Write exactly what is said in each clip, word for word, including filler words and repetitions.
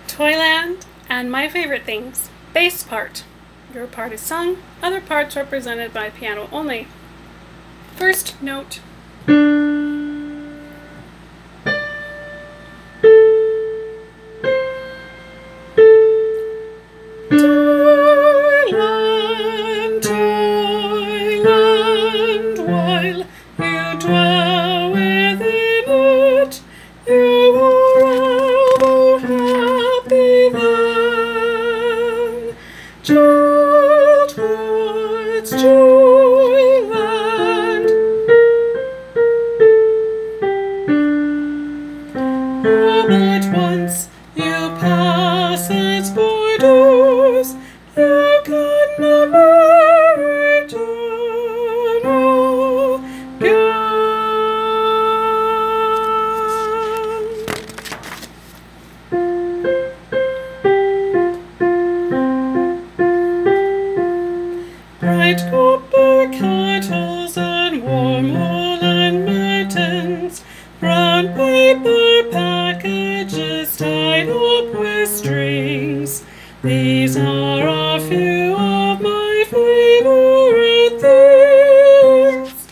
Toyland, and my favorite things. Bass part. Your part is sung, other parts represented by piano only. First note. Toyland, Toyland, while you dwell within it, you are ever happy then. Childhood's Joyland. All at once you pass its borders, you can never return again. Bright copper kettles and warm woolen mittens, brown paper packages tied up with strings. These are a few of my favorite things.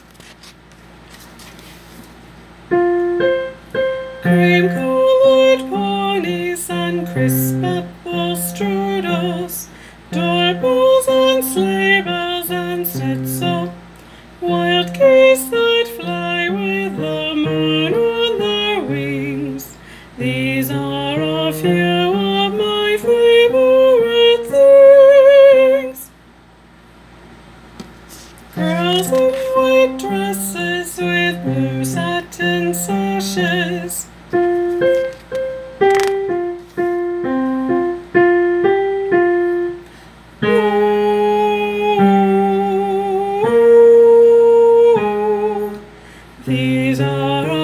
Cream-colored ponies and crisp apple strudels, doorbells and sleigh bells and schnitzel, wild geese that fly with the moon on their wings. These are a few of my favorite things. Girls in white dresses with blue satin sashes, ooh, these are